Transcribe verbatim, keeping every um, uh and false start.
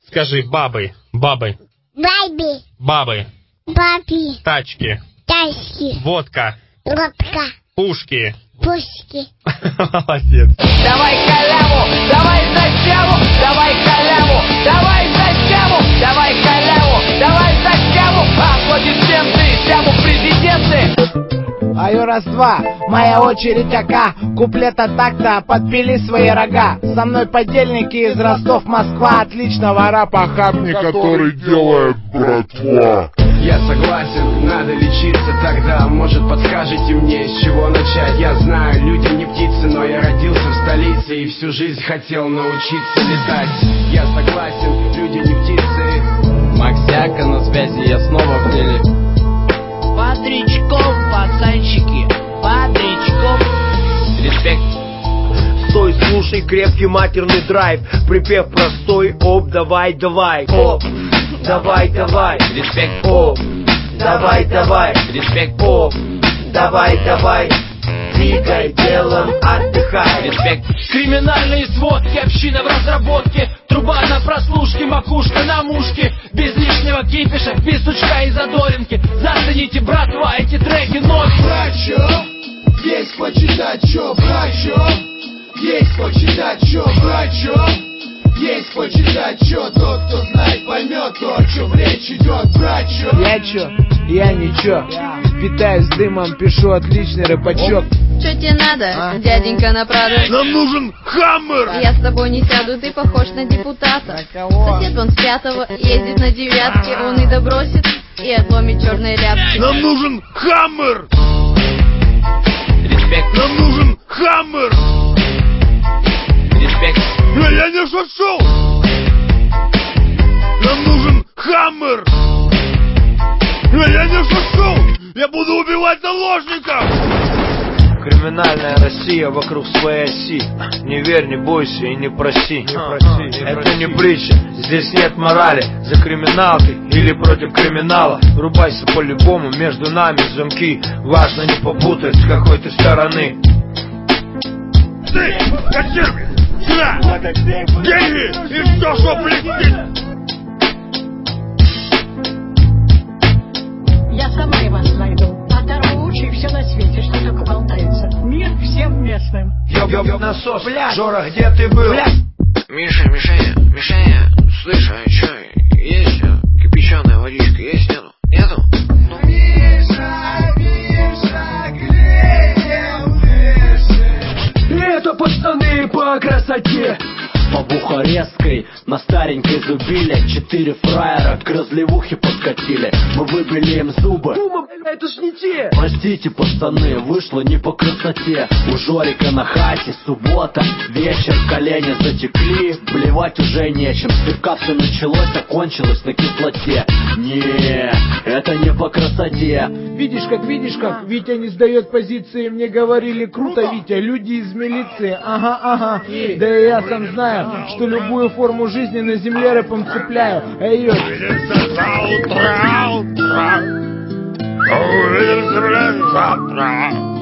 Скажи, бабы, бабы. Баби. Бабы. Баби. Тачки. Тачки. Водка. Водка. Пушки. Пушки. Молодец. Давай халяву, давай за тему, давай халяву, давай за тему, давай халяву, давай за тему. Аплодисменты, тему президенты. Аю, раз-два, моя очередь ака. Куплета так-то, подпили свои рога. Со мной подельники из Ростов, Москва. Отличного рапа хабни, который делает братва. Я согласен, надо лечиться тогда. Может, подскажете мне, с чего начать? Я знаю, люди не птицы, но я родился в столице и всю жизнь хотел научиться летать. Я согласен, люди не птицы. Максяка на связи, я снова в деле. Бодрячков, пацанчики, бодрячков. Респект. Стой, слушай, крепкий матерный драйв. Припев простой, оп, давай, давай. Оп, давай, давай. Респект. Оп, давай, давай. Респект. Оп, давай, давай. Двигай делом, отдыхай. Респект. Криминальные сводки, община в разработке. Труба на прослушке, макушка на мушке. Без лишнего кипиша, без сучка и задоринки. Зацените, братва, эти треки новые. Брачо, есть почитать, чё, брачо. Есть почитать, чё, брачо. Есть почитать, чё, тот, кто знает, поймет то, о чем речь идет, брачо. Я чё? Я ничего. Питаюсь дымом, пишу отличный рэпачок. Чё тебе надо, а? Дяденька на Прадо? Нам нужен хаммер! Я с тобой не сяду, ты похож на депутата. Сосед он с пятого, ездит на девятке. Он и добросит, и отломит черные рябки. Нам нужен хаммер! Респект. Нам нужен хаммер! Респект. Я, я не шучу! Нам нужен хаммер! Я, я не шучу! Я буду убивать заложников! Криминальная Россия вокруг своей оси. Не верь, не бойся и не проси. Не проси, не Это проси. Не притча, здесь нет морали. За криминал ты или против криминала. Врубайся по-любому, между нами замки. Важно не попутать, с какой ты стороны. Ты, кассиры, сюда! Деньги и все, что блестит! Я сама и вас найду. А Тараучи все на свете, что только болтается. Мир всем местным. Ёб-ёб насос, бля, Жора, где ты был? Бля. Миша, Мишаня, Мишаня, слышь, а чё, есть кипяченая водичка, есть, нету? Нету? Миша, Миша, греем выше. Это пацаны по красоте. По Бухарестской на старенькой зубиле. Четыре фраера к разливухе подкатили. Мы выбили им зубы. Кума, это ж не те. Простите, пацаны, вышло не по красоте. У Жорика на хате суббота, вечер, колени затекли. Блевать уже нечем. Слегка все началось, окончилось на кислоте. Не, это не по красоте. Видишь как, видишь как, Витя не сдает позиции. Мне говорили, круто, Витя, люди из милиции. Ага, ага. Да и я сам знаю, что любую форму жизни на земле рэпом цепляю. Эй, Увидимся завтра, утро. Увидимся, блин, завтра.